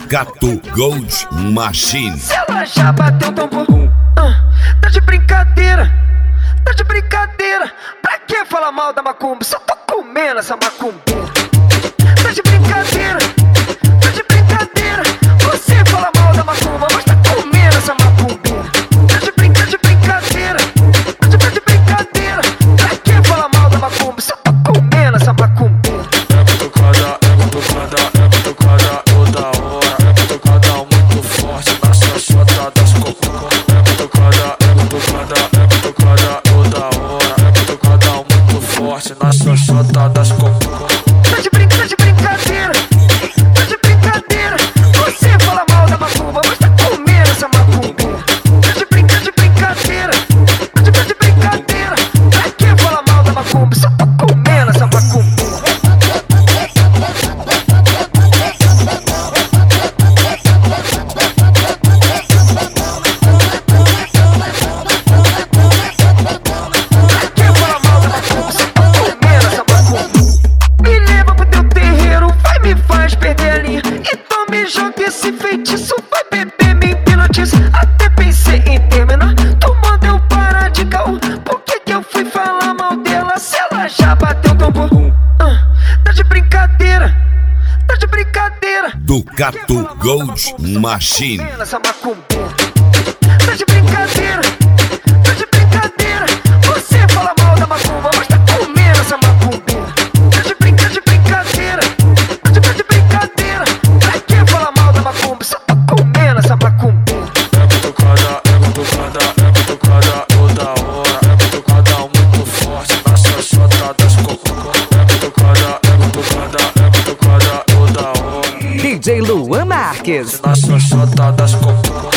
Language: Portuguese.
Ducato Gold Machine. Se ela já bateu tambor, tá de brincadeira, tá de brincadeira. Pra que falar mal da macumba? Só tô comendo essa macumbeira. Tá de brincadeira, tá de brincadeira. Você fala mal da macumba, mas tá comendo essa macumbeira. Tá de brincadeira, tá de brincadeira. Pra que falar mal da macumba? Só tô comendo essa macumbeira. É batucada, toda hora. É batucada muito forte na xoxota das cocô. É batucada, toda hora. É batucada muito forte na xoxota das cocô. Tá de brincadeira, tá de brincadeira. Você fala mal da macumba, mas tá comendo essa macumbeira. Tá de brincadeira, tá de brincadeira. Pra que falar mal da macumba? Só tô comendo essa macumbeira. Então me joga esse feitiço, vai beber, me hipnotiza. Até pensei em terminar, tomando eu parar de caô. Por que eu fui falar mal dela se ela já bateu tambor? Tá de brincadeira, tá de brincadeira. Ducato Gold Machine. Essa macumbeira. Tá de brincadeira, tá de brincadeira. Você fala mal da macumba, mas tá comendo essa macumbeira. Tá de brincadeira, tá de brincadeira. Pra que falar mal da macumba? Só tô comendo essa macumbeira. É batucada, toda hora. É batucada muito forte na xoxota das cocô. É batucada, toda hora. DJ Luan Marques. Na xoxota das cocô.